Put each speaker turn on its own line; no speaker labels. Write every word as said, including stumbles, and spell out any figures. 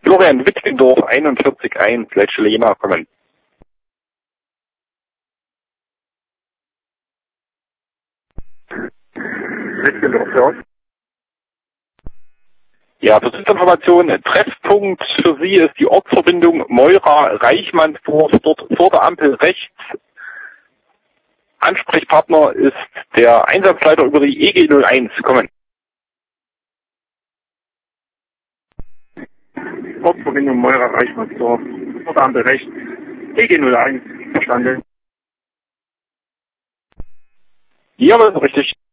Florian Wittgendorf, einundvierzig eins, Leitstelle Jena, kommen.
Wittgendorf, ja.
Ja, für Information, Treffpunkt für Sie ist die Ortsverbindung Meura-Reichmannsdorf, dort vor der Ampel rechts. Ansprechpartner ist der Einsatzleiter über die E G null eins, kommen.
Ortsverbindung Meura-Reichmannsdorf, vor der Ampel rechts. E G null eins, verstanden.
Ja, das ist richtig.